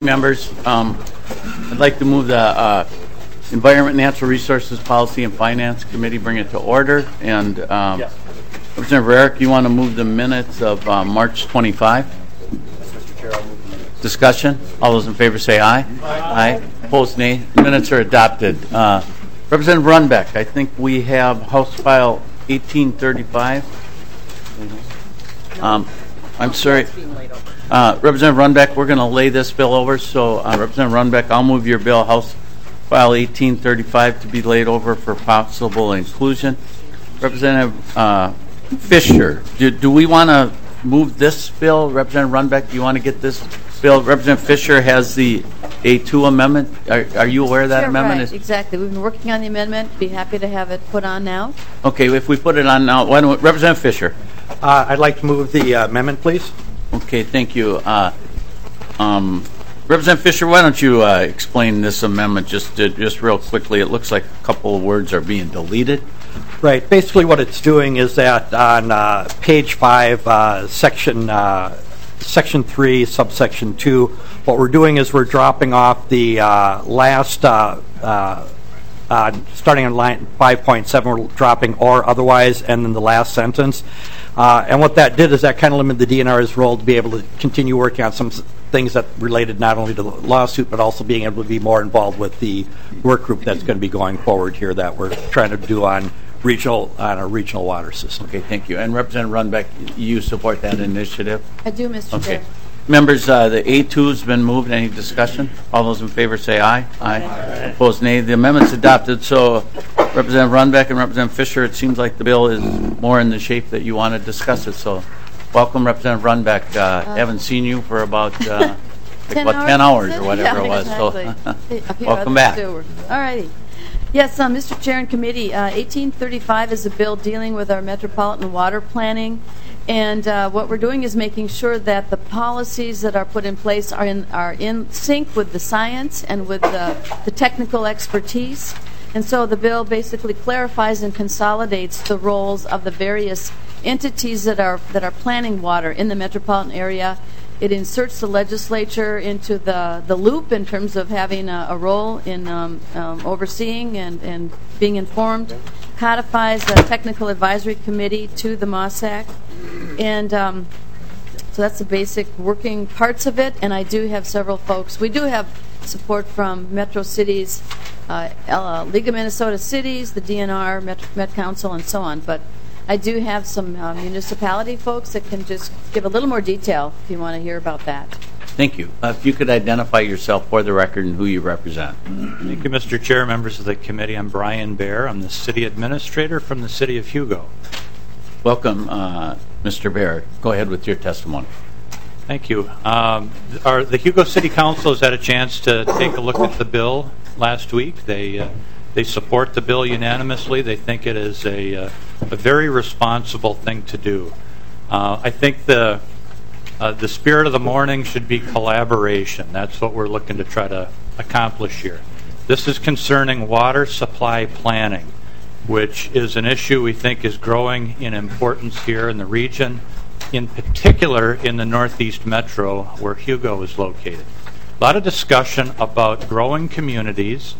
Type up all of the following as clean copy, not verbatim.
Members, I'd like to move the Environment, Natural Resources Policy and Finance Committee, bring it to order. And Yes. Representative Eric, you want to move the minutes of March 25? Mr. Chair, I'll move the minutes. Discussion? All those in favor say aye. Aye. Opposed, nay. Minutes are adopted. Representative Runbeck, I think we have House File 1835. I'm sorry. Representative Runbeck, we're going to lay this bill over. So, Representative Runbeck, I'll move your bill, House File 1835, to be laid over for possible inclusion. Representative Fisher, do we want to move this bill? Representative Runbeck, do you want to get this bill? Representative Fisher has the A2 amendment. Are you aware of that amendment? Right, exactly. We've been working on the amendment. Be happy to have it put on now. Okay, if we put it on now, why don't Representative Fisher? I'd like to move the amendment, please. Okay, thank you. Representative Fisher, why don't you explain this amendment just real quickly? It looks like a couple of words are being deleted. Right. Basically, what it's doing is that on page 5, section 3, subsection 2, what we're doing is we're dropping off the last, starting on line 5.7, we're dropping or otherwise, and then the last sentence. And what that did is that kind of limited the DNR's role to be able to continue working on some things that related not only to the lawsuit, but also being able to be more involved with the work group that's going to be going forward here that we're trying to do on a regional water system. Okay, thank you. And Representative Runbeck, you support that initiative? I do, Mr. Okay. Chair. Members, the A2 has been moved. Any discussion? All those in favor say aye. Aye. Opposed, nay. The amendment's adopted. So, Representative Runbeck and Representative Fisher, it seems like the bill is more in the shape that you want to discuss it. So, welcome, Representative Runbeck. Haven't seen you for about 10 hours or whatever it was. Exactly. So, welcome back. All righty. Yes, Mr. Chair and Committee, 1835 is a bill dealing with our metropolitan water planning. And what we're doing is making sure that the policies that are put in place are in sync with the science and with the technical expertise. And so the bill basically clarifies and consolidates the roles of the various entities that are planning water in the metropolitan area. It inserts the legislature into the loop in terms of having a role in overseeing and being informed. Codifies the technical advisory committee to the MOSAC. And so that's the basic working parts of it. And I do have several folks. We do have support from Metro Cities, League of Minnesota Cities, the DNR, Met Council, and so on. But I do have some municipality folks that can just give a little more detail if you want to hear about that. Thank you. If you could identify yourself for the record and who you represent. Thank you, Mr. Chair, members of the committee. I'm Brian Baer. I'm the city administrator from the city of Hugo. Welcome, Mr. Baer. Go ahead with your testimony. Thank you. The Hugo City Council has had a chance to take a look at the bill last week. They support the bill unanimously. They think it is a very responsible thing to do. I think the spirit of the morning should be collaboration. That's what we're looking to try to accomplish here. This is concerning water supply planning, which is an issue we think is growing in importance here in the region, in particular in the Northeast Metro where Hugo is located. A lot of discussion about growing communities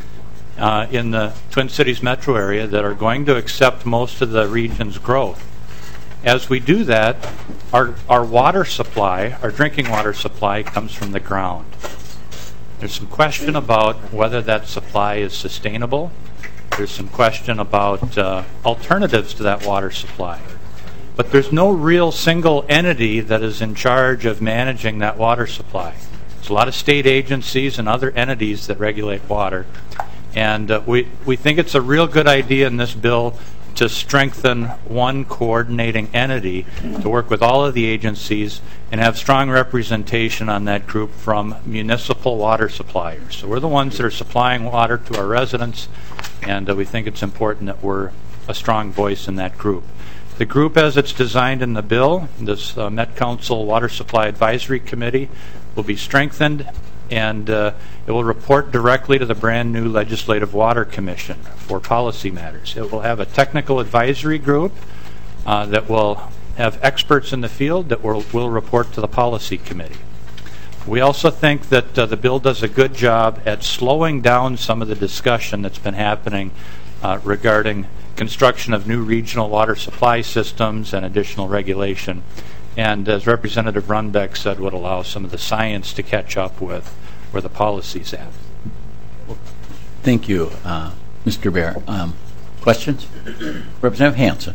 in the Twin Cities metro area that are going to accept most of the region's growth. As we do that, our water supply, our drinking water supply, comes from the ground. There's some question about whether that supply is sustainable. There's some question about alternatives to that water supply. But there's no real single entity that is in charge of managing that water supply. There's a lot of state agencies and other entities that regulate water. And we think it's a real good idea in this bill to strengthen one coordinating entity to work with all of the agencies and have strong representation on that group from municipal water suppliers. So we're the ones that are supplying water to our residents, and we think it's important that we're a strong voice in that group. The group, as it's designed in the bill, this Met Council Water Supply Advisory Committee, will be strengthened, and it will report directly to the brand new Legislative Water Commission for policy matters. It will have a technical advisory group that will have experts in the field that will report to the policy committee. We also think that the bill does a good job at slowing down some of the discussion that's been happening regarding construction of new regional water supply systems and additional regulation. And as Representative Runbeck said, would allow some of the science to catch up with where the policy's at. Thank you, Mr. Bear. Questions? Representative Hansen.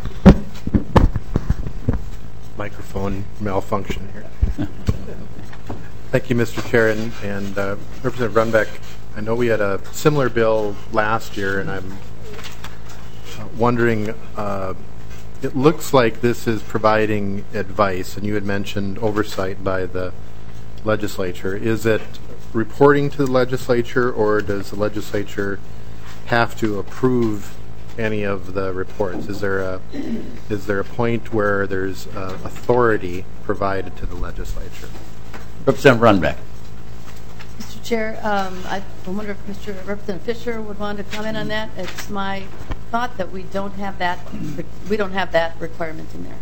Microphone malfunction here. Thank you, Mr. Chair, and Representative Runbeck. I know we had a similar bill last year, and I'm wondering, it looks like this is providing advice, and you had mentioned oversight by the legislature. Is it reporting to the legislature, or does the legislature have to approve any of the reports? Is there a point where there's authority provided to the legislature? Representative Runbeck. Mr. Chair, I wonder if Representative Fisher would want to comment on that. It's my thought that we don't have that requirement in there.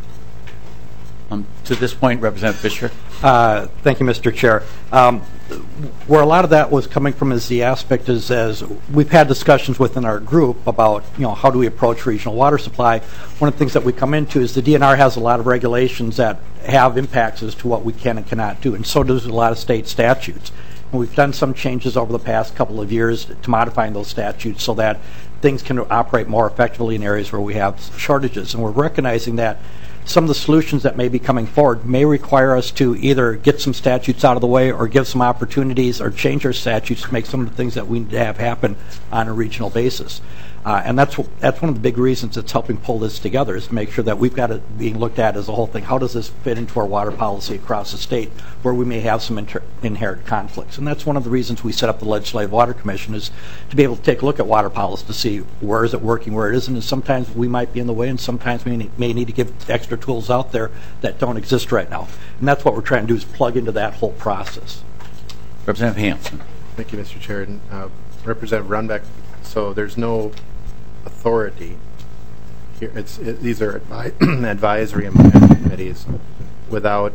To this point, Representative Fisher. Thank you, Mr. Chair. Where a lot of that was coming from is the aspect is as we've had discussions within our group about, how do we approach regional water supply. One of the things that we come into is the DNR has a lot of regulations that have impacts as to what we can and cannot do, and so does a lot of state statutes. And we've done some changes over the past couple of years to modifying those statutes so that things can operate more effectively in areas where we have shortages. And we're recognizing that some of the solutions that may be coming forward may require us to either get some statutes out of the way or give some opportunities or change our statutes to make some of the things that we need to have happen on a regional basis. And that's one of the big reasons it's helping pull this together, is to make sure that we've got it being looked at as a whole thing. How does this fit into our water policy across the state where we may have some inherent conflicts? And that's one of the reasons we set up the Legislative Water Commission, is to be able to take a look at water policy to see where is it working, where it isn't, and sometimes we might be in the way, and sometimes we may need to give extra tools out there that don't exist right now. And that's what we're trying to do, is plug into that whole process. Representative Hansen. Thank you, Mr. Chair. And, Representative Runbeck, so there's no authority here. These are advisory committees without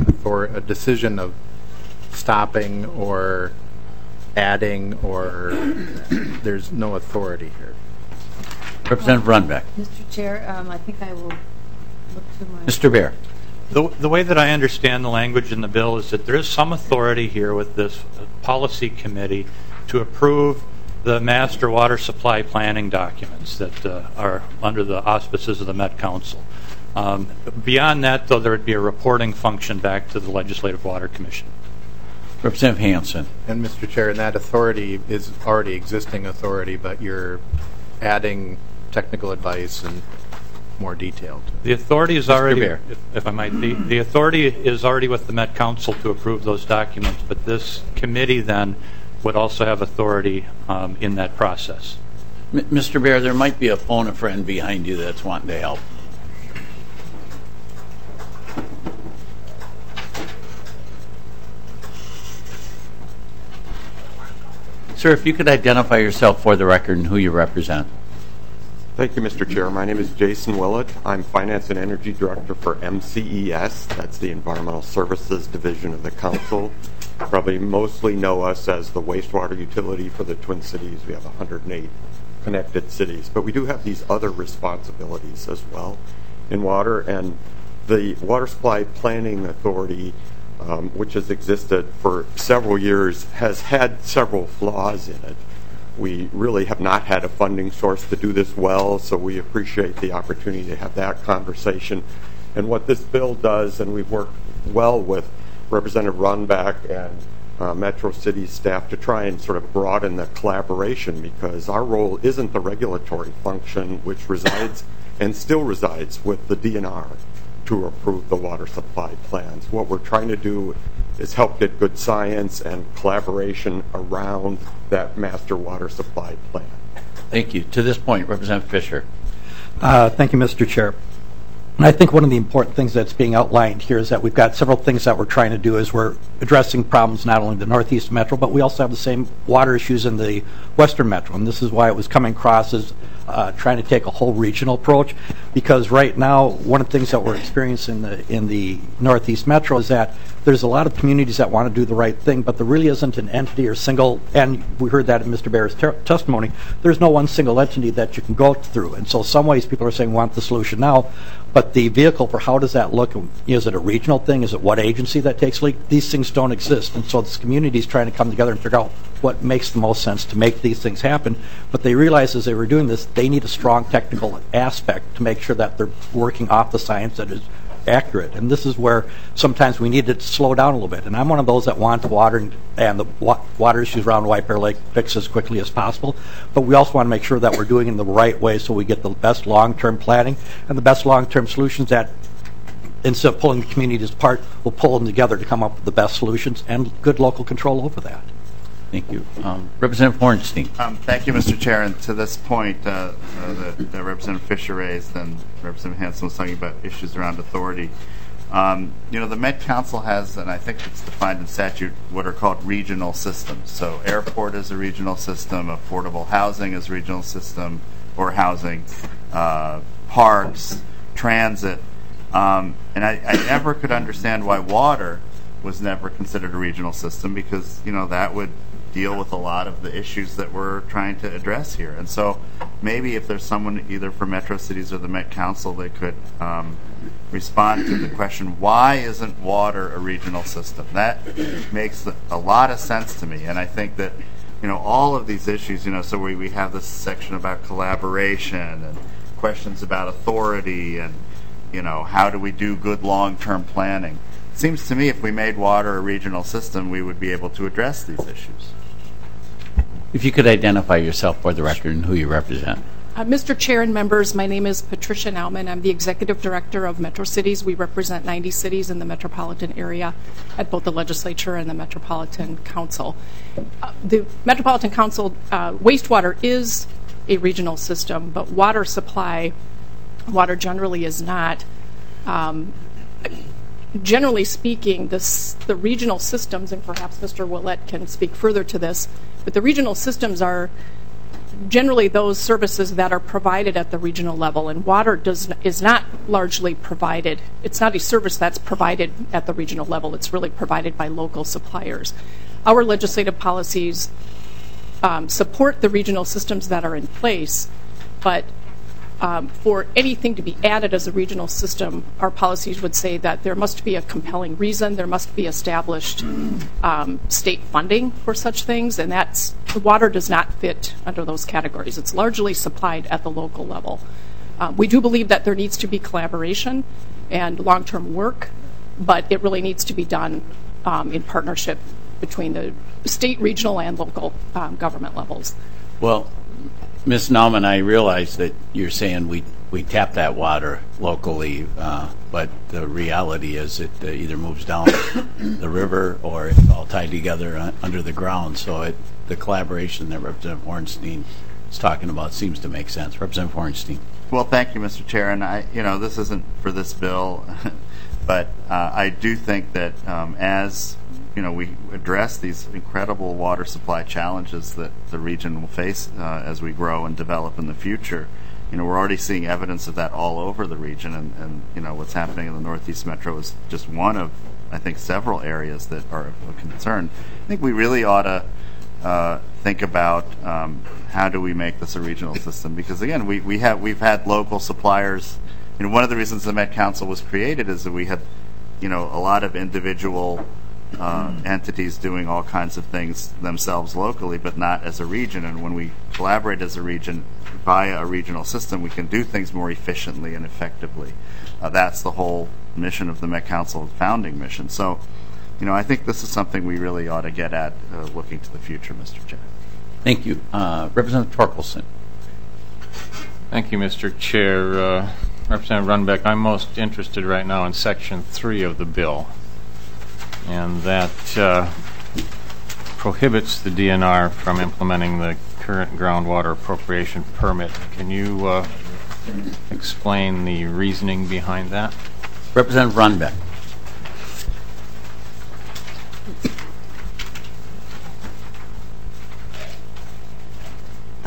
a decision of stopping or adding, or there's no authority here. Representative Runbeck. Mr. Chair, I think I will look to my... Mr. Bear. The way that I understand the language in the bill is that there is some authority here with this policy committee to approve the master water supply planning documents that are under the auspices of the Met Council. Beyond that, though, there would be a reporting function back to the Legislative Water Commission. Representative Hansen. And Mr. Chair, and that authority is already existing authority, but you're adding technical advice and more detailed. The authority is already, if I might, the authority is already with the Met Council to approve those documents, but this committee then would also have authority in that process. Mr. Bear, there might be a phone a friend behind you that's wanting to help. Sir, if you could identify yourself for the record and who you represent. Thank you, Mr. Chair. My name is Jason Willett. I'm Finance and Energy Director for MCES. That's the Environmental Services Division of the Council. Probably mostly know us as the wastewater utility for the Twin Cities. We have 108 connected cities. But we do have these other responsibilities as well in water. And the Water Supply Planning Authority, which has existed for several years, has had several flaws in it. We really have not had a funding source to do this well, so we appreciate the opportunity to have that conversation. And what this bill does, and we've worked well with Representative Runbeck and Metro City staff to try and sort of broaden the collaboration, because our role isn't the regulatory function, which resides and still resides with the DNR to approve the water supply plans. What we're trying to do is help get good science and collaboration around that master water supply plan. Thank you. To this point, Representative Fisher. Thank you, Mr. Chair. And I think one of the important things that's being outlined here is that we've got several things that we're trying to do is we're addressing problems not only in the Northeast Metro, but we also have the same water issues in the Western Metro. And this is why it was coming across as trying to take a whole regional approach, because right now, one of the things that we're experiencing in the Northeast Metro is that there's a lot of communities that want to do the right thing, but there really isn't an entity or single, and we heard that in Mr. Bear's testimony, there's no one single entity that you can go through. And so in some ways people are saying we want the solution now, but the vehicle for how does that look? Is it a regional thing? Is it what agency that takes lead? These things don't exist. And so this community is trying to come together and figure out what makes the most sense to make these things happen. But they realized as they were doing this, they need a strong technical aspect to make sure that they're working off the science that is accurate. And this is where sometimes we need to slow down a little bit. And I'm one of those that want the water and the water issues around White Bear Lake fixed as quickly as possible. But we also want to make sure that we're doing it in the right way so we get the best long-term planning and the best long-term solutions that, instead of pulling the communities apart, we'll pull them together to come up with the best solutions and good local control over that. Thank you. Representative Hornstein. Thank you, Mr. Chair. And to this point that Representative Fisher raised and Representative Hanson was talking about issues around authority. The Met Council has, and I think it's defined in statute, what are called regional systems. So airport is a regional system, affordable housing is a regional system, or housing, parks, transit. And I never could understand why water was never considered a regional system, because, that would deal with a lot of the issues that we're trying to address here. And so maybe if there's someone either from Metro Cities or the Met Council that could respond to the question, why isn't water a regional system? That makes a lot of sense to me. And I think that, all of these issues, so we have this section about collaboration and questions about authority and, how do we do good long-term planning. It seems to me if we made water a regional system, we would be able to address these issues. If you could identify yourself for the record and who you represent. Mr. Chair and members, my name is Patricia Nauman. I'm the Executive Director of Metro Cities. We represent 90 cities in the metropolitan area at both the Legislature and the Metropolitan Council. The Metropolitan Council, wastewater is a regional system, but water supply, water generally is not. Generally speaking, the regional systems, and perhaps Mr. Willett can speak further to this, but the regional systems are generally those services that are provided at the regional level, and water is not largely provided. It's not a service that's provided at the regional level. It's really provided by local suppliers. Our legislative policies support the regional systems that are in place, but for anything to be added as a regional system, our policies would say that there must be a compelling reason, there must be established state funding for such things, and the water does not fit under those categories. It's largely supplied at the local level. We do believe that there needs to be collaboration and long-term work, but it really needs to be done in partnership between the state, regional, and local government levels. Well, Ms. Nauman, I realize that you're saying we tap that water locally, but the reality is it either moves down the river or it's all tied together under the ground. So the collaboration that Representative Hornstein is talking about seems to make sense. Representative Hornstein. Well, thank you, Mr. Chair. And this isn't for this bill, but I do think that as we address these incredible water supply challenges that the region will face as we grow and develop in the future. We're already seeing evidence of that all over the region, and what's happening in the Northeast Metro is just one of, I think, several areas that are of concern. I think we really ought to think about how do we make this a regional system, because again, we've had local suppliers. One of the reasons the Met Council was created is that we had a lot of individual entities doing all kinds of things themselves locally, but not as a region. And when we collaborate as a region via a regional system, we can do things more efficiently and effectively. That's the whole mission of the Met Council founding mission. So, I think this is something we really ought to get at looking to the future, Mr. Chair. Thank you. Representative Torkelson. Thank you, Mr. Chair. Representative Runbeck, I'm most interested right now in Section 3 of the bill, and that prohibits the DNR from implementing the current groundwater appropriation permit. Can you explain the reasoning behind that? Representative Runbeck.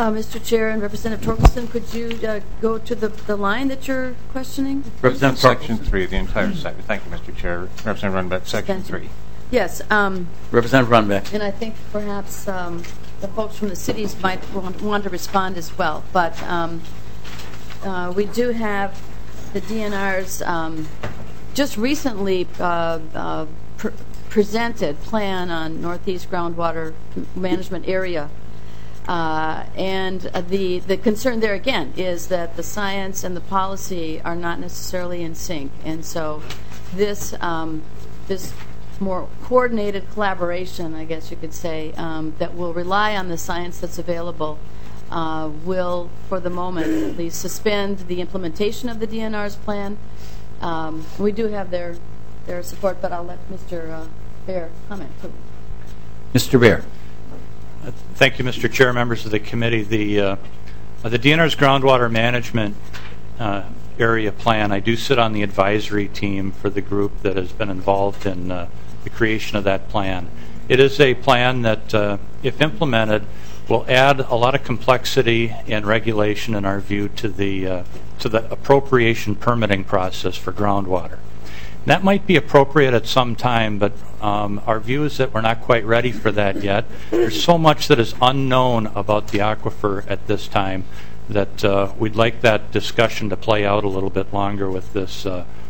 Mr. Chair and Representative Torkelson, could you go to the line that you're questioning? Representative Section Torkelson. 3, the entire section. Thank you, Mr. Chair. Representative Runbeck, Section 3. Yes. Representative Runbeck. And I think perhaps the folks from the cities might want to respond as well. But we do have the DNR's just recently presented plan on Northeast groundwater management area. And the concern there again is that the science and the policy are not necessarily in sync, and so this this more coordinated collaboration, I guess you could say, that will rely on the science that's available, will, for the moment at least, suspend the implementation of the DNR's plan. We do have their support, but I'll let Mr. Baer comment. Mr. Baer. Thank you, Mr. Chair, members of the committee. The DNR's groundwater management area plan, I do sit on the advisory team for the group that has been involved in the creation of that plan. It is a plan that, if implemented, will add a lot of complexity and regulation, in our view, to the appropriation permitting process for groundwater. That might be appropriate at some time, but our view is that we're not quite ready for that yet. There's so much that is unknown about the aquifer at this time that we'd like that discussion to play out a little bit longer with this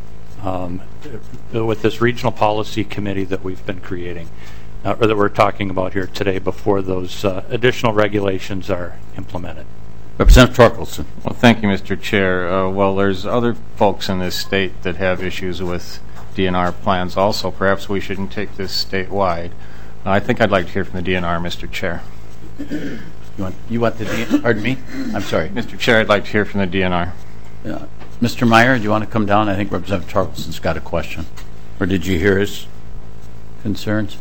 regional policy committee that we've been creating, or that we're talking about here today, before those additional regulations are implemented. Representative Torkelson. Well, thank you, Mr. Chair. Well, there's other folks in this state that have issues with DNR plans also. Perhaps we shouldn't take this statewide. I think I'd like to hear from the DNR, Mr. Chair. You want the DNR? Pardon me? I'm sorry. Mr. Chair, I'd like to hear from the DNR. Mr. Meyer, do you want to come down? I think Representative Torkelson's got a question. Or did you hear his concerns?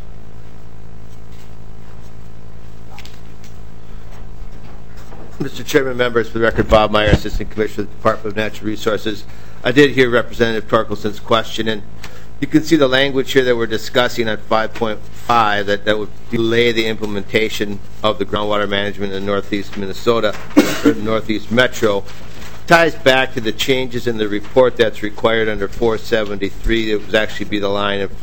Mr. Chairman, members, for the record, Bob Meyer, Assistant Commissioner of the Department of Natural Resources. I did hear Representative Torkelson's question, and you can see the language here that we're discussing on 5.5 that would delay the implementation of the groundwater management in Northeast Minnesota, or the Northeast Metro. Ties back to the changes in the report that's required under 473. It would actually be the line at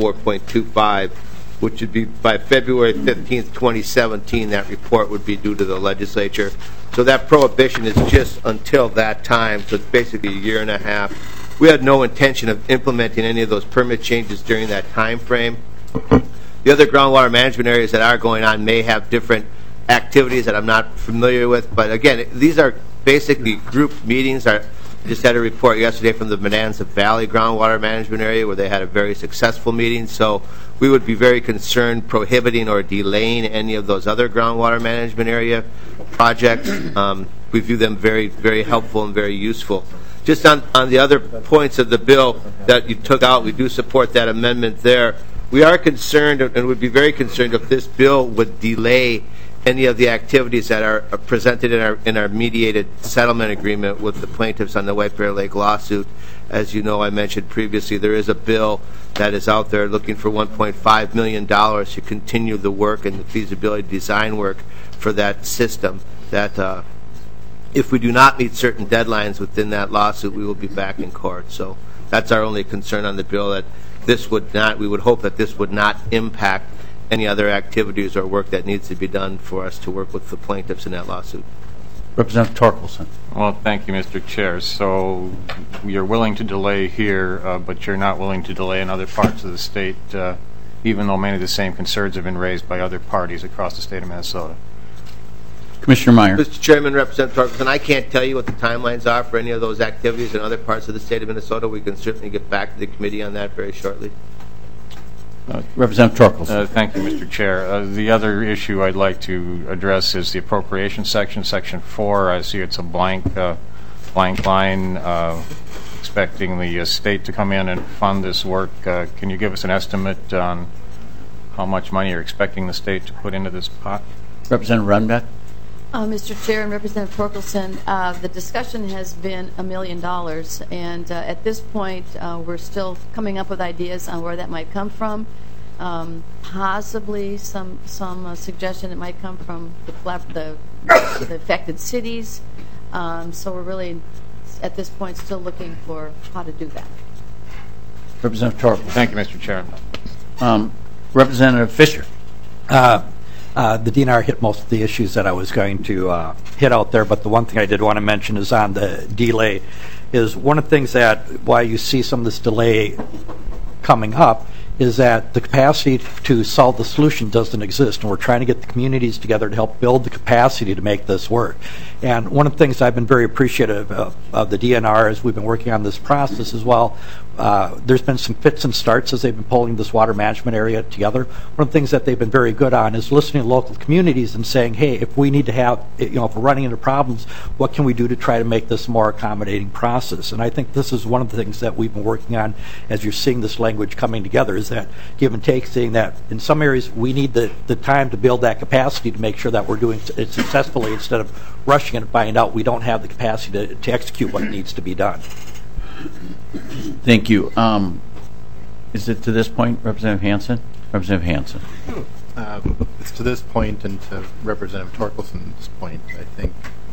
4.25, which would be by February 15th, 2017, that report would be due to the legislature. So that prohibition is just until that time, so it's basically a year and a half. We had no intention of implementing any of those permit changes during that time frame. The other groundwater management areas that are going on may have different activities that I'm not familiar with, but again, these are basically group meetings. I just had a report yesterday from the Bonanza Valley groundwater management area where they had a very successful meeting, so we would be very concerned prohibiting or delaying any of those other groundwater management area projects. We view them very, very helpful and very useful. Just on the other points of the bill that you took out, we do support that amendment there. We are concerned and would be very concerned if this bill would delay any of the activities that are presented in our mediated settlement agreement with the plaintiffs on the White Bear Lake lawsuit. As you know, I mentioned previously, there is a bill that is out there looking for $1.5 million to continue the work and the feasibility design work for that system. That if we do not meet certain deadlines within that lawsuit, we will be back in court. So that's our only concern on the bill, that this would not, we would hope that this would not impact any other activities or work that needs to be done for us to work with the plaintiffs in that lawsuit. Representative Torkelson. Well, thank you, Mr. Chair. So you're willing to delay here, but you're not willing to delay in other parts of the state, even though many of the same concerns have been raised by other parties across the state of Minnesota. Commissioner Meyer. Mr. Chairman, Representative Torkelson, I can't tell you what the timelines are for any of those activities in other parts of the state of Minnesota. We can certainly get back to the committee on that very shortly. Representative Torkelson. Thank you, Mr. Chair. The other issue I'd like to address is the appropriation section, Section 4. I see it's a blank line, expecting the state to come in and fund this work. Can you give us an estimate on how much money you're expecting the state to put into this pot? Representative Runbeck. Mr. Chair and Representative Torkelson, the discussion has been $1 million, and at this point we're still coming up with ideas on where that might come from. possibly some suggestion that might come from the affected cities. So we're really, at this point, still looking for how to do that. Representative Torkel. Thank you, Mr. Chair. Representative Fisher. The DNR hit most of the issues that I was going to hit out there, but the one thing I did want to mention is on the delay. Is one of the things that why you see some of this delay coming up is that the capacity to solve the solution doesn't exist, and we're trying to get the communities together to help build the capacity to make this work. And one of the things I've been very appreciative of the DNR as we've been working on this process as well, there's been some fits and starts as they've been pulling this water management area together. One of the things that they've been very good on is listening to local communities and saying, hey, if we need to have, if we're running into problems, what can we do to try to make this a more accommodating process? And I think this is one of the things that we've been working on as you're seeing this language coming together, is that give and take, saying that in some areas we need the time to build that capacity to make sure that we're doing it successfully instead of rushing it and finding out we don't have the capacity to execute what needs to be done. Thank you. Is it to this point, Representative Hansen? Representative Hansen. It's to this point and to Representative Torkelson's point, I think.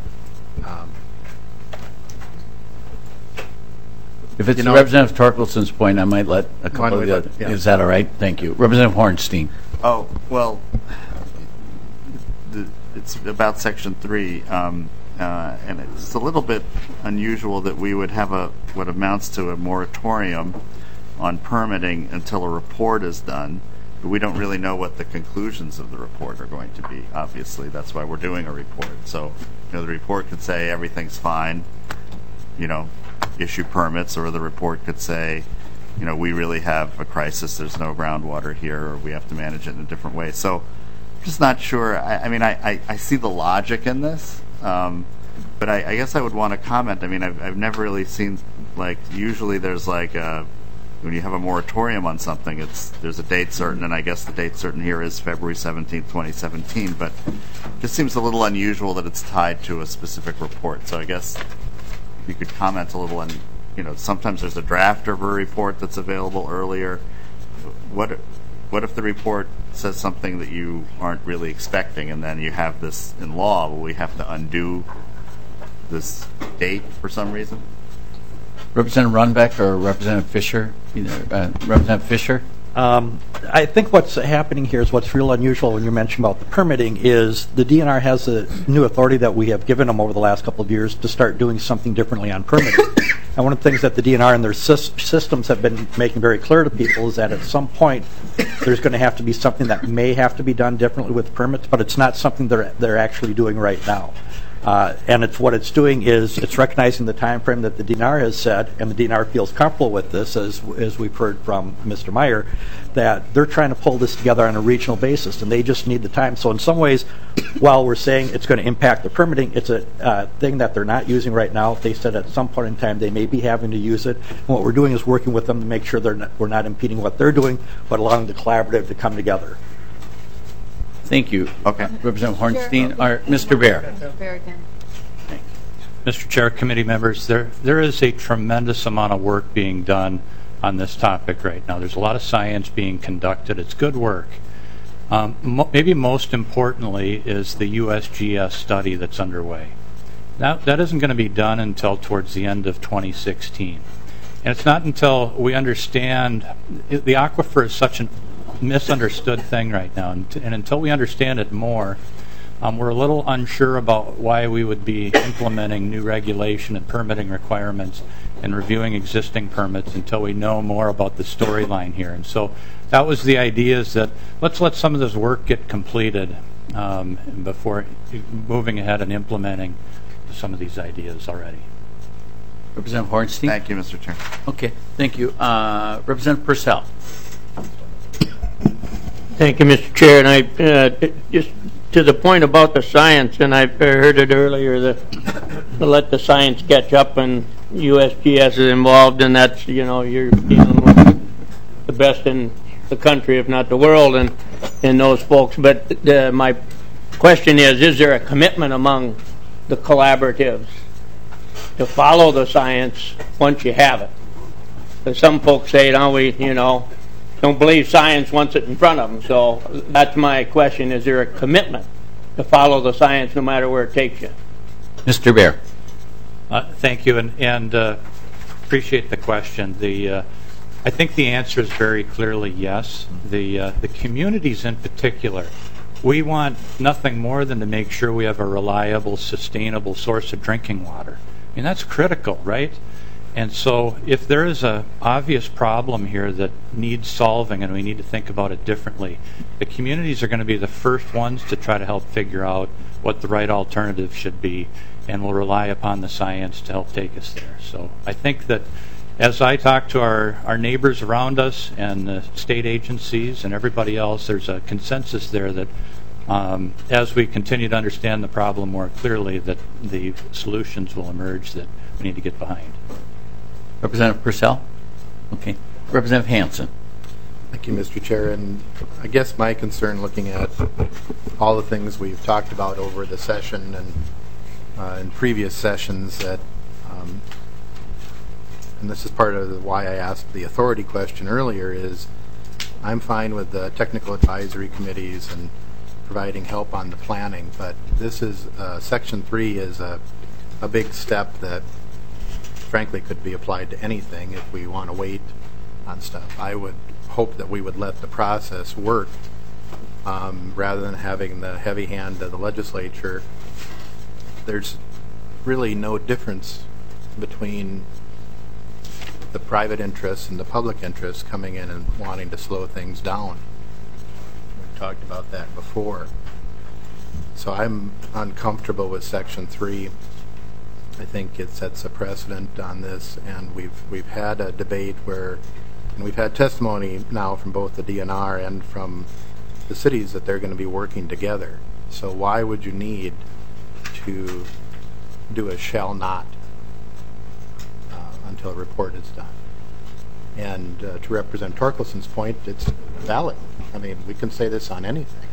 If it's Representative Torkelson's point, I might let a couple of the other. Yeah. Is that all right? Thank you. Representative Hornstein. Oh, well, it's about Section 3, and it's a little bit unusual that we would have what amounts to a moratorium on permitting until a report is done, but we don't really know what the conclusions of the report are going to be. Obviously, that's why we're doing a report. So, the report could say everything's fine, issue permits, or the report could say, we really have a crisis, there's no groundwater here, or we have to manage it in a different way. So I'm just not sure. I see the logic in this, but I guess I would want to comment. I've never really seen, usually there's when you have a moratorium on something, there's a date certain, and I guess the date certain here is February 17, 2017, but it just seems a little unusual that it's tied to a specific report. So I guess you could comment a little on, sometimes there's a draft of a report that's available earlier. What if the report says something that you aren't really expecting, and then you have this in law? Will we have to undo this date for some reason? Representative Runbeck or Representative Fisher? Representative Fisher? I think what's happening here is what's real unusual when you mention about the permitting is the DNR has a new authority that we have given them over the last couple of years to start doing something differently on permitting. And one of the things that the DNR and their systems have been making very clear to people is that at some point there's going to have to be something that may have to be done differently with permits, but it's not something they're actually doing right now. And what it's doing is it's recognizing the time frame that the DNR has said, and the DNR feels comfortable with this, as we've heard from Mr. Meyer, that they're trying to pull this together on a regional basis, and they just need the time. So in some ways, while we're saying it's going to impact the permitting, it's a thing that they're not using right now. They said at some point in time they may be having to use it. And what we're doing is working with them to make sure we're not impeding what they're doing, but allowing the collaborative to come together. Thank you. Okay. Representative Hornstein or Mr. Bear. Bear again. Mr. Chair, committee members, there is a tremendous amount of work being done on this topic right now. There's a lot of science being conducted. It's good work. Maybe most importantly is the USGS study that's underway. That isn't going to be done until towards the end of 2016. And it's not until we understand the aquifer is such a misunderstood thing right now, and until we understand it more, we're a little unsure about why we would be implementing new regulation and permitting requirements and reviewing existing permits until we know more about the storyline here. And so that was the idea, is that let's let some of this work get completed before moving ahead and implementing some of these ideas already. Representative Hornstein? Thank you, Mr. Chair. Okay, thank you. Representative Purcell. Thank you, Mr. Chair. And I just to the point about the science, and I heard it earlier, that to let the science catch up, and USGS is involved, and that's, you're dealing with the best in the country, if not the world, and those folks. But my question is there a commitment among the collaboratives to follow the science once you have it? Because some folks say, don't believe science once it's in front of them. So that's my question. Is there a commitment to follow the science no matter where it takes you? Mr. Bear. Thank you, and appreciate the question. I think the answer is very clearly yes. The communities in particular, we want nothing more than to make sure we have a reliable, sustainable source of drinking water. I mean, that's critical, right? And so if there is an obvious problem here that needs solving and we need to think about it differently, the communities are going to be the first ones to try to help figure out what the right alternative should be, and we'll rely upon the science to help take us there. So I think that as I talk to our neighbors around us and the state agencies and everybody else, there's a consensus there that as we continue to understand the problem more clearly, that the solutions will emerge that we need to get behind. Representative Purcell? Okay. Representative Hansen. Thank you, Mr. Chair. And I guess my concern, looking at all the things we've talked about over the session and in previous sessions, that and this is part of why I asked the authority question earlier, is I'm fine with the technical advisory committees and providing help on the planning, but this is Section 3 is a big step that frankly could be applied to anything if we want to wait on stuff. I would hope that we would let the process work rather than having the heavy hand of the legislature. There's really no difference between the private interests and the public interests coming in and wanting to slow things down. We've talked about that before. So I'm uncomfortable with Section 3. I think it sets a precedent on this, and we've had a debate where, and we've had testimony now from both the DNR and from the cities that they're going to be working together. So why would you need to do a shall not until a report is done? And to Representative Torkelson's point, it's valid. I mean, we can say this on anything.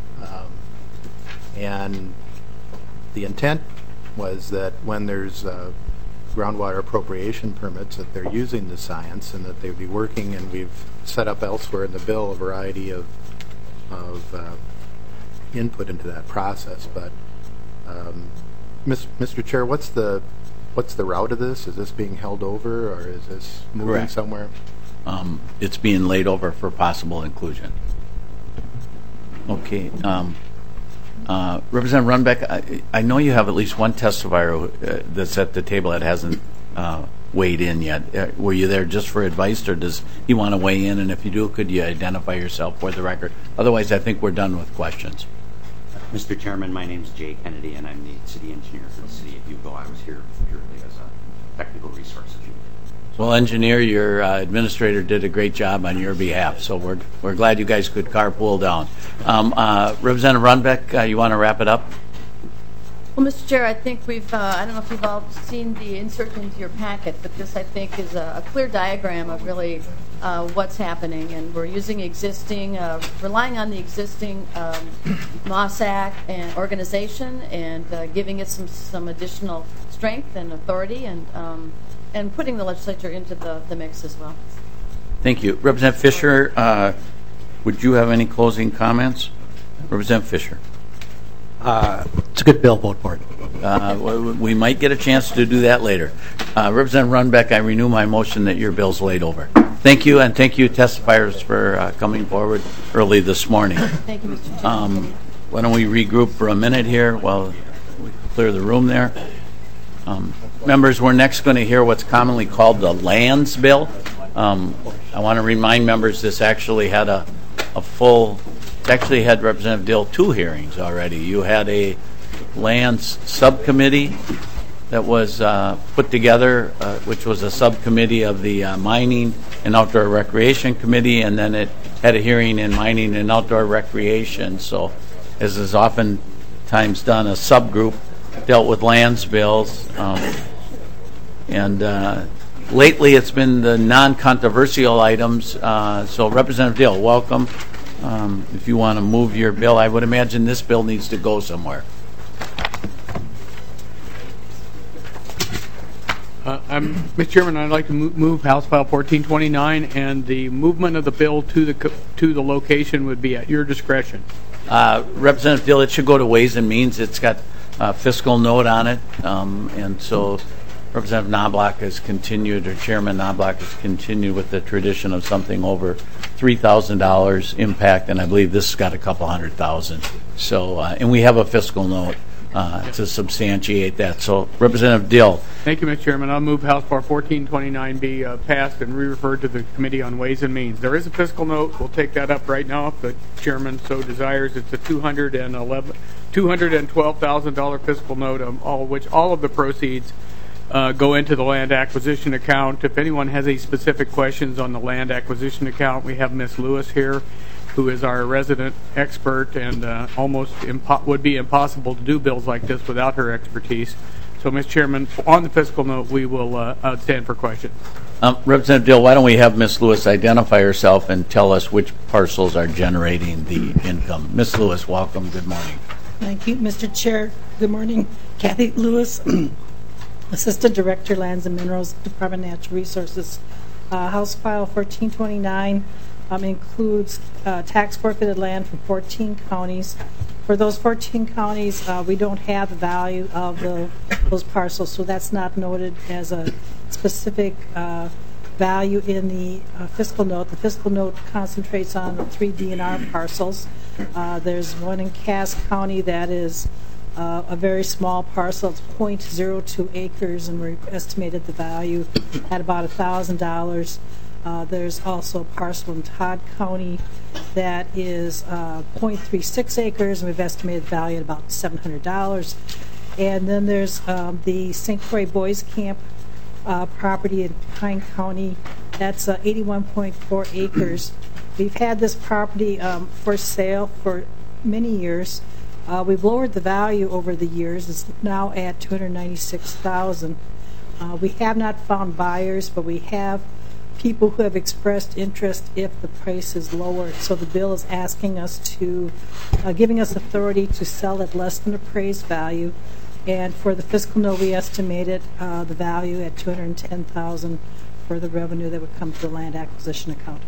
And the intent was that when there's groundwater appropriation permits, that they're using the science and that they'd be working, and we've set up elsewhere in the bill a variety of input into that process. But Mr. Chair, what's the route of this? Is this being held over, or is this moving Correct. somewhere? It's being laid over for possible inclusion. Okay. Representative Runbeck, I know you have at least one testifier that's at the table that hasn't weighed in yet. Were you there just for advice, or does he want to weigh in? And if you do, could you identify yourself for the record? Otherwise, I think we're done with questions. Mr. Chairman, my name is Jay Kennedy, and I'm the city engineer for the city of Hugo. I was here purely as a technical resources unit. Well, engineer, your administrator did a great job on your behalf, so we're glad you guys could carpool down. Representative Runbeck, you want to wrap it up? Well, Mr. Chair, I think we've, I don't know if you've all seen the insert into your packet, but this, I think, is a clear diagram of really what's happening. And we're using existing, relying on the existing MOSAC and organization and giving it some additional strength and authority, and putting the legislature into the mix as well. Thank you. Representative Fisher, would you have any closing comments? Representative Fisher. It's a good bill. Vote for it. We might get a chance to do that later. Representative Runbeck, I renew my motion that your bill's laid over. Thank you, and thank you, testifiers, for coming forward early this morning. Thank you, Mr. Chairman. Why don't we regroup for a minute here while we clear the room there. Members, we're next going to hear what's commonly called the lands bill. I want to remind members this actually had a full, actually had Representative Dill 2 hearings already. You had a lands subcommittee that was put together, which was a subcommittee of the Mining and Outdoor Recreation Committee, and then it had a hearing in Mining and Outdoor Recreation. So, as is oftentimes done, a subgroup dealt with lands bills. And lately it's been the non-controversial items. So Representative Dill, welcome. If you want to move your bill, I would imagine this bill needs to go somewhere. I Mr. Chairman, I'd like to move House File 1429, and the movement of the bill to the location would be at your discretion. Representative Dill, it should go to Ways and Means. It's got a fiscal note on it, and so Representative Knobloch has continued, or Chairman Knobloch has continued with the tradition of something over $3,000 impact, and I believe this has got a couple $100,000. So, and we have a fiscal note to substantiate that. So, Representative Dill. Thank you, Mr. Chairman. I'll move House File 1429 be passed and re-referred to the Committee on Ways and Means. There is a fiscal note. We'll take that up right now if the Chairman so desires. It's a $212,000 fiscal note, all of the proceeds go into the land acquisition account. If anyone has any specific questions on the land acquisition account, we have Ms. Lewis here, who is our resident expert, and almost would be impossible to do bills like this without her expertise. So, Mr. Chairman, on the fiscal note, we will stand for questions. Representative Dill, why don't we have Ms. Lewis identify herself and tell us which parcels are generating the income. Ms. Lewis, welcome. Good morning. Thank you, Mr. Chair. Good morning. Kathy Lewis, Assistant Director, Lands and Minerals, Department of Natural Resources. House File 1429 includes tax forfeited land from 14 counties. For those 14 counties, we don't have the value of those parcels, so that's not noted as a specific value in the fiscal note. The fiscal note concentrates on the 3 DNR parcels. There's one in Cass County that is a very small parcel. It's 0.02 acres, and we estimated the value at about $1,000. There's also a parcel in Todd County that is 0.36 acres, and we've estimated the value at about $700. And then there's the St. Croix Boys Camp property in Pine County. That's 81.4 acres. We've had this property for sale for many years. We've lowered the value over the years. It's now at $296,000. We have not found buyers, but we have people who have expressed interest if the price is lowered. So the bill is asking us to, giving us authority to sell at less than appraised value. And for the fiscal note, we estimated the value at $210,000 for the revenue that would come to the land acquisition account.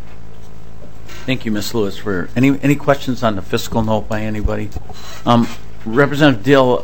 Thank you, Ms. Lewis. For any questions on the fiscal note by anybody? Representative Dill,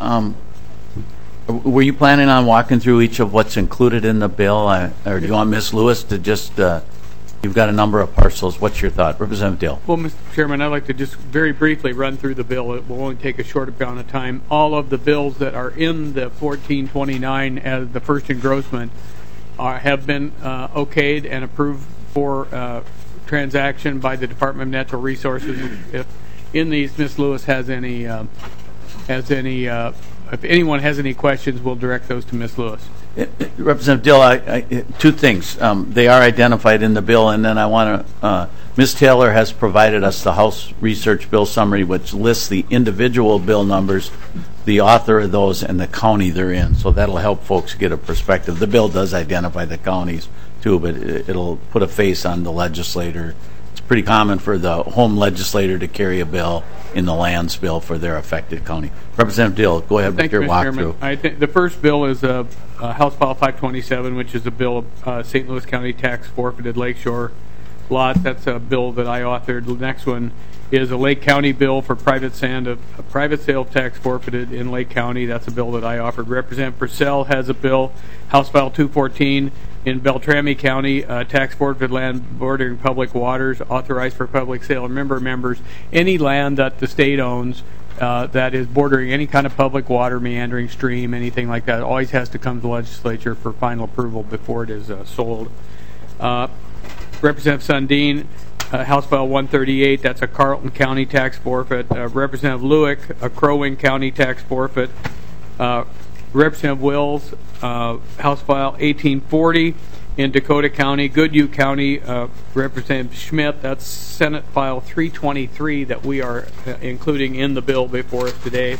were you planning on walking through each of what's included in the bill, or do you want Ms. Lewis to just? You've got a number of parcels. What's your thought, Representative Dill? Well, Mr. Chairman, I'd like to just very briefly run through the bill. It will only take a short amount of time. All of the bills that are in the 1429 as the first engrossment have been okayed and approved for transaction by the Department of Natural Resources. If in these Ms. Lewis has any, if anyone has any questions, we'll direct those to Ms. Lewis. Representative Dill, two things. They are identified in the bill, and then I want to. Ms. Taylor has provided us the House Research Bill Summary, which lists the individual bill numbers, the author of those, and the county they're in. So that'll help folks get a perspective. The bill does identify the counties too, but it'll put a face on the legislator. It's pretty common for the home legislator to carry a bill in the lands bill for their affected county. Representative Dill, go ahead with your walkthrough. I think the first bill is House File 527, which is a bill of St. Louis County tax forfeited lakeshore lots. That's a bill that I authored. The next one is a Lake County bill for private sale of tax forfeited in Lake County. That's a bill that I offered. Representative Purcell has a bill, House File 214, in Beltrami County, tax forfeited land bordering public waters, authorized for public sale. Remember, members, any land that the state owns that is bordering any kind of public water, meandering stream, anything like that, always has to come to the legislature for final approval before it is sold. Representative Sundin, House File 138, that's a Carlton County tax forfeit. Representative Lewick, a Crow Wing County tax forfeit. Representative Wills, House File 1840 in Dakota County. Goodhue County, Representative Schmidt, that's Senate File 323 that we are including in the bill before us today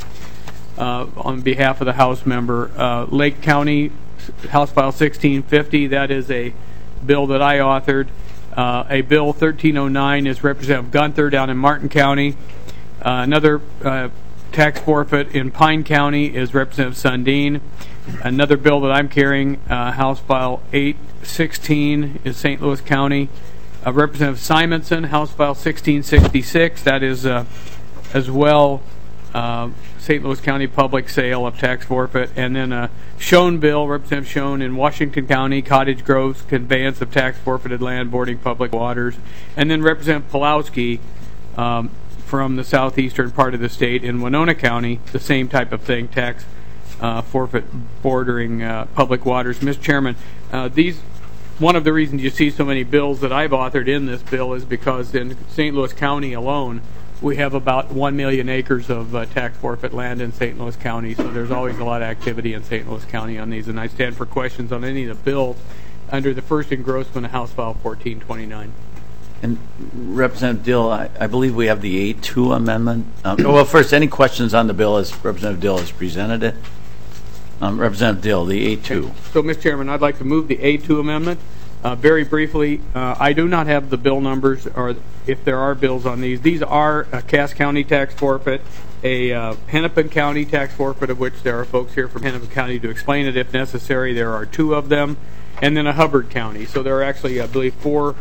on behalf of the House member. Lake County, House File 1650, that is a bill that I authored. A bill 1309 is Representative Gunther down in Martin County. Another tax forfeit in Pine County is Representative Sundin. Another bill that I'm carrying, House File 816, is St. Louis County. Representative Simonson, House File 1666, that is as well St. Louis County public sale of tax forfeit. And then a Schoen bill, Representative Schoen in Washington County, Cottage Grove's conveyance of tax forfeited land, boarding public waters. And then Representative Pulowski from the southeastern part of the state in Winona County, the same type of thing, tax forfeit bordering public waters. Mr. Chairman, one of the reasons you see so many bills that I've authored in this bill is because in St. Louis County alone, we have about 1 million acres of tax forfeit land in St. Louis County, so there's always a lot of activity in St. Louis County on these, and I stand for questions on any of the bills under the first engrossment of House File 1429. And Representative Dill, I believe we have the A2 amendment. Well, first, any questions on the bill as Representative Dill has presented it? Representative Dill, the A2. Okay. So, Mr. Chairman, I'd like to move the A2 amendment. Very briefly, I do not have the bill numbers, or if there are bills on these. These are a Cass County tax forfeit, a Hennepin County tax forfeit, of which there are folks here from Hennepin County to explain it if necessary. There are 2 of them, and then a Hubbard County. So there are actually, I believe, 4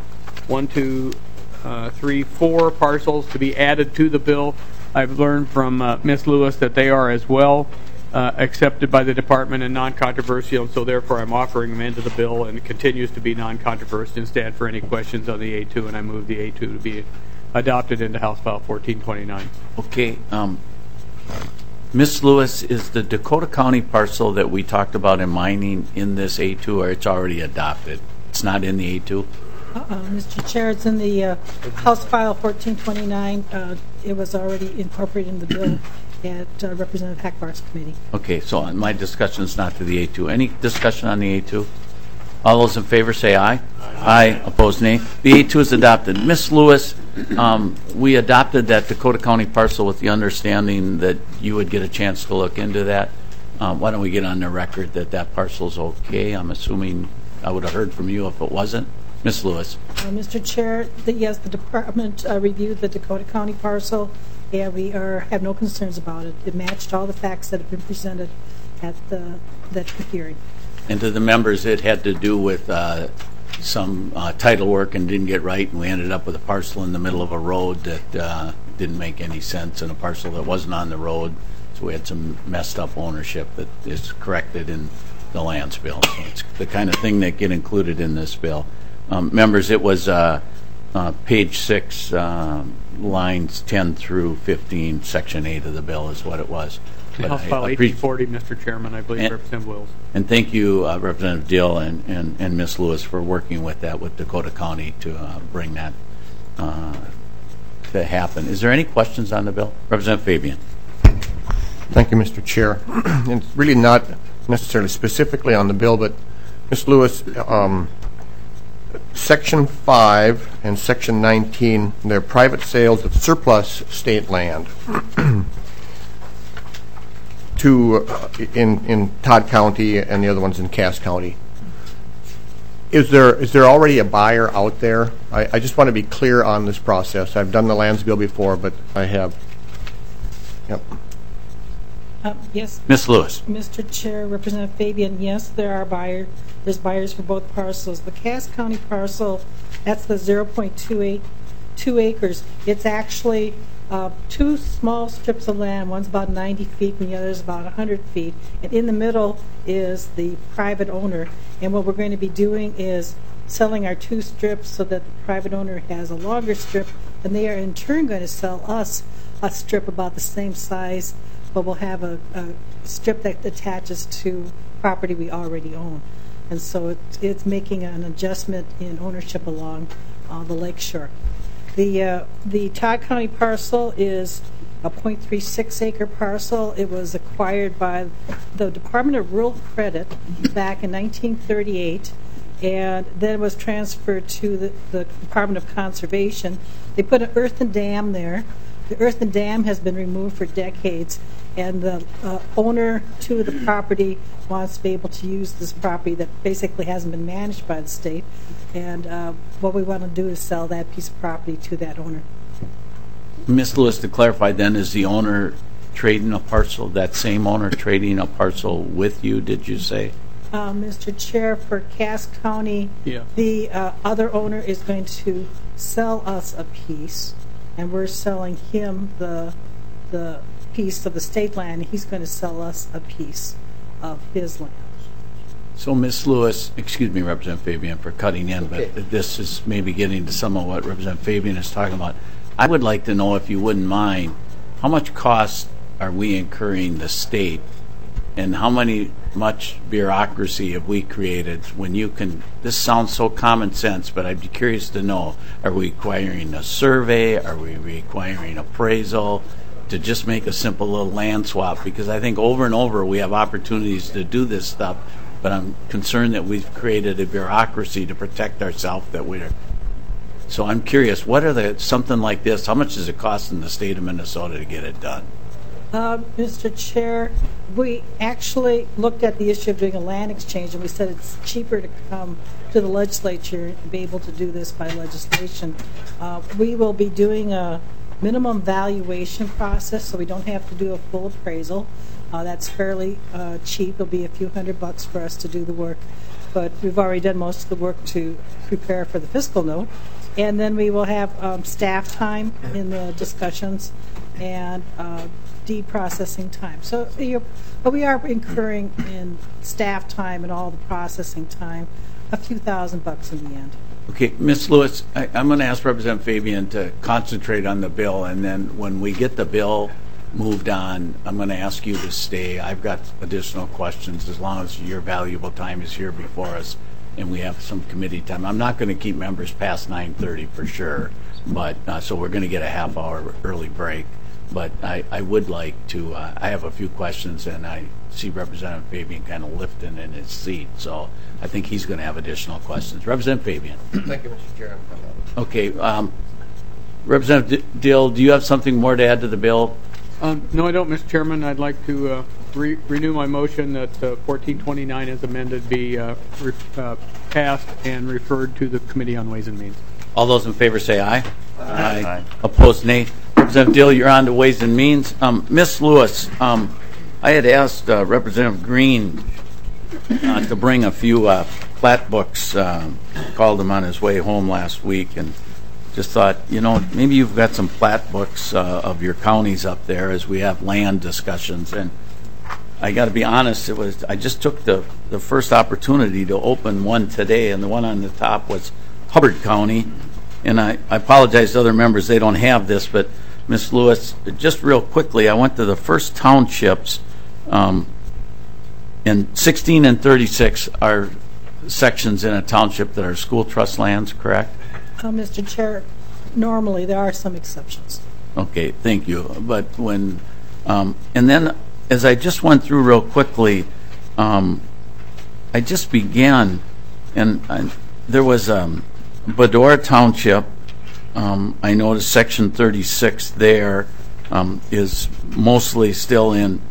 parcels to be added to the bill. I've learned from Ms. Lewis that they are as well accepted by the department and non-controversial, and so therefore I'm offering them into the bill, and it continues to be non-controversial and stand for any questions on the A2, and I move the A2 to be adopted into House File 1429. Okay. Ms. Lewis, is the Dakota County parcel that we talked about in mining in this A2, or it's already adopted? It's not in the A2? Mr. Chair, it's in the House File 1429. It was already incorporated in the bill at Representative Hackbar's committee. Okay, so my discussion is not to the A2. Any discussion on the A2? All those in favor say aye. Aye. Opposed, nay. The A2 is adopted. Ms. Lewis, we adopted that Dakota County parcel with the understanding that you would get a chance to look into that. Why don't we get on the record that that parcel is okay? I'm assuming I would have heard from you if it wasn't. Ms. Lewis. Mr. Chair, yes, the department reviewed the Dakota County parcel, and we have no concerns about it. It matched all the facts that have been presented at the hearing. And to the members, it had to do with some title work and didn't get right, and we ended up with a parcel in the middle of a road that didn't make any sense, and a parcel that wasn't on the road. So we had some messed up ownership that is corrected in the lands bill. So it's the kind of thing that get included in this bill. Members, it was page 6, lines 10 through 15, section 8 of the bill is what it was. House File 1840, Mr. Chairman, I believe, Representative Wills. And thank you, Representative Dill and Ms. Lewis, for working with that with Dakota County to bring that to happen. Is there any questions on the bill? Representative Fabian. Thank you, Mr. Chair. It's really not necessarily specifically on the bill, but Ms. Lewis, Section 5 and Section 19, they're private sales of surplus state land to in Todd County and the other ones in Cass County. Is there already a buyer out there? I just want to be clear on this process. I've done the lands bill before, but I have. Yep. Yes. Ms. Lewis. Mr. Chair, Representative Fabian, yes, there are buyers. There's buyers for both parcels. The Cass County parcel, that's the 0.2 acres. It's actually 2 small strips of land. One's about 90 feet and the other is about 100 feet. And in the middle is the private owner. And what we're going to be doing is selling our 2 strips so that the private owner has a longer strip, and they are in turn going to sell us a strip about the same size, but we'll have a strip that attaches to property we already own. And so it's making an adjustment in ownership along the lakeshore. The Todd County parcel is a 0.36 acre parcel. It was acquired by the Department of Rural Credit back in 1938, and then it was transferred to the Department of Conservation. They put an earthen dam there. The earthen dam has been removed for decades, and the owner to the property wants to be able to use this property that basically hasn't been managed by the state. And what we want to do is sell that piece of property to that owner. Ms. Lewis, to clarify then, is the owner trading a parcel, that same owner trading a parcel with you, did you say? Mr. Chair, for Cass County, the other owner is going to sell us a piece, and we're selling him the piece of the state land. He's going to sell us a piece of his land. So, Ms. Lewis, excuse me, Representative Fabian, for cutting in, but this is maybe getting to some of what Representative Fabian is talking about. I would like to know, if you wouldn't mind, how much cost are we incurring the state, and how much bureaucracy have we created when you can, this sounds so common sense, but I'd be curious to know, are we requiring a survey? Are we requiring appraisal to just make a simple little land swap? Because I think over and over we have opportunities to do this stuff, but I'm concerned that we've created a bureaucracy to protect ourselves that we're. So I'm curious, what are something like this, how much does it cost in the state of Minnesota to get it done? Mr. Chair, we actually looked at the issue of doing a land exchange, and we said it's cheaper to come to the legislature and be able to do this by legislation. We will be doing a minimum valuation process, so we don't have to do a full appraisal. That's fairly cheap. It'll be a few $100 for us to do the work, but we've already done most of the work to prepare for the fiscal note. And then we will have staff time in the discussions and deprocessing time. So, but we are incurring in staff time and all the processing time a few $1,000s in the end. Okay, Ms. Lewis, I'm going to ask Representative Fabian to concentrate on the bill, and then when we get the bill moved on, I'm going to ask you to stay. I've got additional questions as long as your valuable time is here before us and we have some committee time. I'm not going to keep members past 9:30 for sure, but so we're going to get a half-hour early break. But I would like to, I have a few questions, and I see Representative Fabian kind of lifting in his seat, so I think he's going to have additional questions. Representative Fabian. Thank you, Mr. Chair. Okay. Representative Dill, do you have something more to add to the bill? No, I don't, Mr. Chairman. I'd like to renew my motion that 1429 as amended be passed and referred to the Committee on Ways and Means. All those in favor say aye. Aye. Opposed, nay. Representative Dill, you're on to Ways and Means. Ms. Lewis, I had asked Representative Green to bring a few plat books, called him on his way home last week, and just thought, maybe you've got some plat books of your counties up there as we have land discussions. And I got to be honest, I just took the first opportunity to open one today, and the one on the top was Hubbard County. And I apologize to other members, they don't have this, but Ms. Lewis, just real quickly, I went to the first townships, and 16 and 36 are sections in a township that are school trust lands, correct? Mr. Chair, normally there are some exceptions. Okay, thank you. But when, and then as I just went through real quickly, I just began, and there was Badora Township. I noticed section 36 there is mostly still in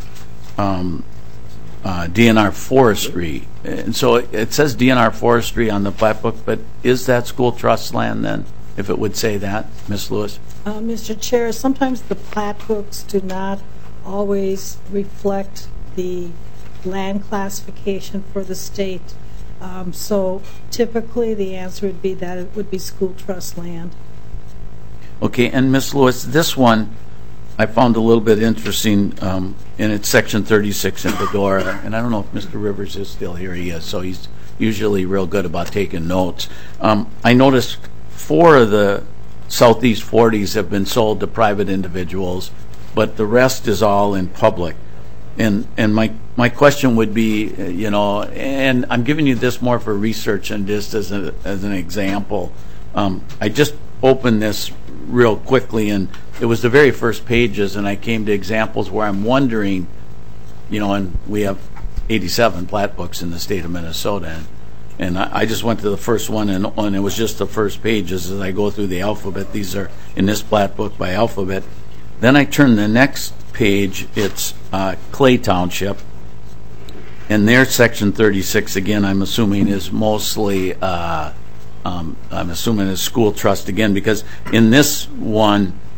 DNR forestry. And so it says DNR forestry on the plat book, but is that school trust land then, if it would say that, Ms. Lewis? Mr. Chair, sometimes the plat books do not always reflect the land classification for the state. So typically the answer would be that it would be school trust land. Okay, and Ms. Lewis, this one I found a little bit interesting, and it's section 36 in Badora, and I don't know if Mr. Rivers is still here. He is, so he's usually real good about taking notes. I noticed 4 of the Southeast 40s have been sold to private individuals, but the rest is all in public. And my question would be, and I'm giving you this more for research and just as an example. I just opened this real quickly, and it was the very first pages, and I came to examples where I'm wondering, and we have 87 plat books in the state of Minnesota, and I just went to the first one, and it was just the first pages. As I go through the alphabet, these are in this plat book by alphabet. Then I turn the next page, it's Clay Township, and their section 36, again, I'm assuming is mostly I'm assuming is school trust again, because in this one,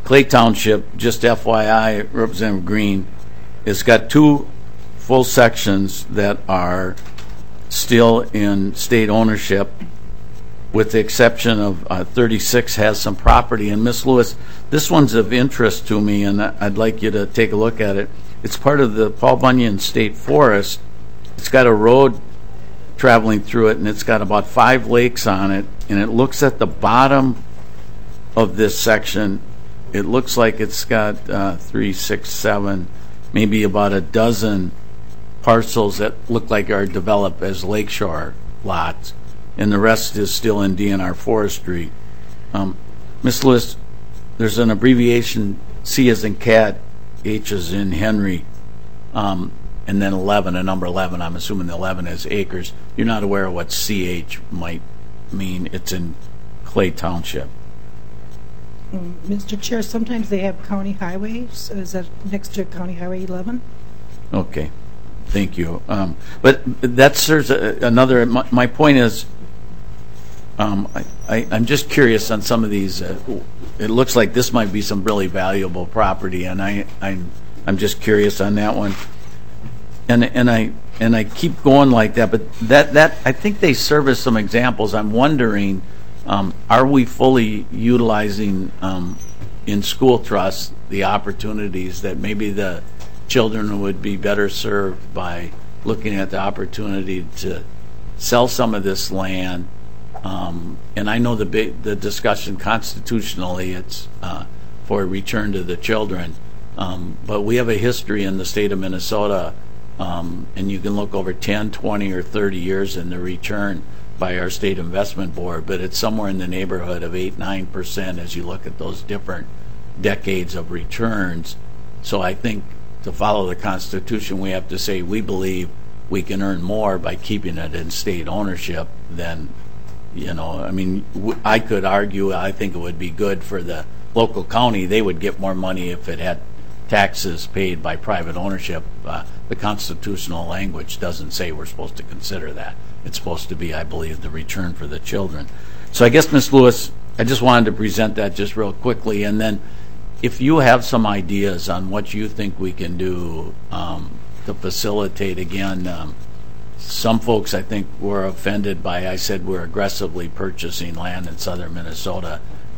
Clay Township, just FYI, Representative Green, has got 2 full sections that are still in state ownership, with the exception of 36 has some property. And Ms. Lewis, this one's of interest to me, and I'd like you to take a look at it. It's part of the Paul Bunyan State Forest. It's got a road traveling through it, and it's got about 5 lakes on it, and it looks at the bottom of this section. It looks like it's got 3, 6, 7, maybe about a dozen parcels that look like are developed as lakeshore lots, and the rest is still in DNR forestry. Ms. Lewis, there's an abbreviation, C as in cat, H as in Henry, and then 11, a number 11. I'm assuming the 11 is acres. You're not aware of what CH might mean. It's in Clay Township. Mr. Chair, sometimes they have county highways. Is that next to County Highway 11? Okay, thank you. But that serves another. My point is, I'm just curious on some of these. It looks like this might be some really valuable property, and I'm just curious on that one. And I keep going like that, but that I think they serve as some examples. I'm wondering. Are we fully utilizing in school trusts the opportunities that maybe the children would be better served by looking at the opportunity to sell some of this land? And I know the discussion constitutionally, it's for a return to the children. But we have a history in the state of Minnesota, and you can look over 10, 20, or 30 years in the return by our state investment board, but it's somewhere in the neighborhood of 8-9% as you look at those different decades of returns. So I think to follow the Constitution, we have to say we believe we can earn more by keeping it in state ownership than, I mean, I could argue I think it would be good for the local county. They would get more money if it had taxes paid by private ownership. The constitutional language doesn't say we're supposed to consider that. It's supposed to be, I believe, the return for the children. So I guess, Ms. Lewis, I just wanted to present that just real quickly. And then if you have some ideas on what you think we can do to facilitate, again, some folks I think were offended by, I said we're aggressively purchasing land in southern Minnesota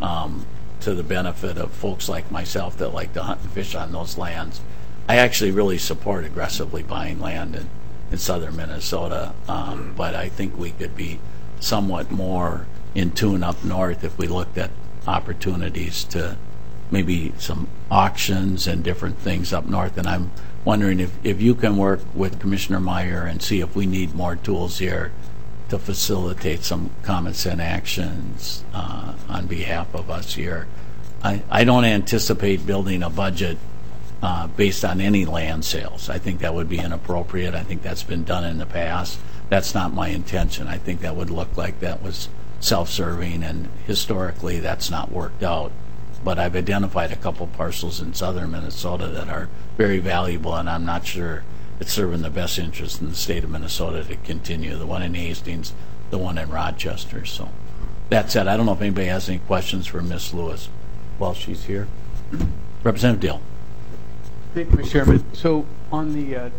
to the benefit of folks like myself that like to hunt and fish on those lands. I actually really support aggressively buying land in southern Minnesota, but I think we could be somewhat more in tune up north if we looked at opportunities to maybe some auctions and different things up north. And I'm wondering if you can work with Commissioner Meyer and see if we need more tools here to facilitate some common sense actions on behalf of us here. I don't anticipate building a budget based on any land sales. I think that would be inappropriate. I think that's been done in the past. That's not my intention. I think that would look like that was self-serving, and historically that's not worked out. But I've identified a couple parcels in southern Minnesota that are very valuable, and I'm not sure it's serving the best interest in the state of Minnesota to continue. The one in Hastings, the one in Rochester. So that said, I don't know if anybody has any questions for Ms. Lewis while she's here. Representative Dill. Thank you, Mr. Chairman. So on the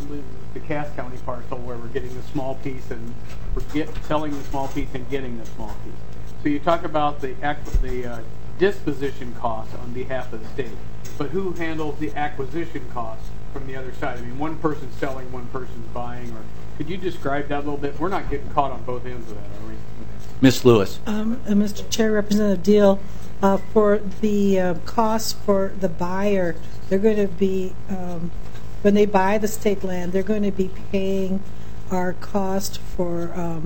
Cass County parcel where we're getting the small piece and we're selling the small piece and getting the small piece. So you talk about the disposition costs on behalf of the state, but who handles the acquisition costs from the other side? I mean, one person's selling, one person's buying, or could you describe that a little bit? We're not getting caught on both ends of that, are we? Ms. Lewis. Mr. Chair, Representative Deal, for the costs for the buyer, they're going to be, when they buy the state land, they're going to be paying our cost for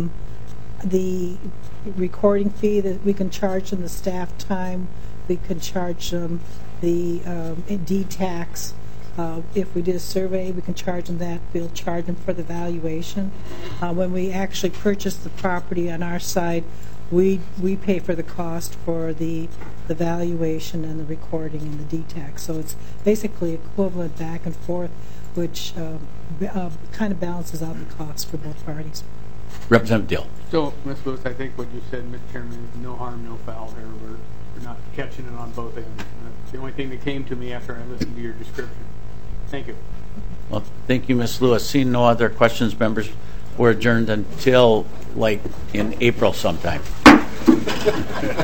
the recording fee that we can charge them, the staff time, we can charge them the deed tax. If we did a survey, we can charge them that. We'll charge them for the valuation. When we actually purchase the property on our side, we pay for the cost for the valuation and the recording and the deed tax. So it's basically equivalent back and forth, which kind of balances out the cost for both parties. Representative Dill. So, Ms. Lewis, I think what you said, Mr. Chairman, is no harm, no foul here. for not catching it on both ends. That's the only thing that came to me after I listened to your description. Thank you. Well, thank you, Ms. Lewis. Seeing no other questions, members, we're adjourned until like in April sometime.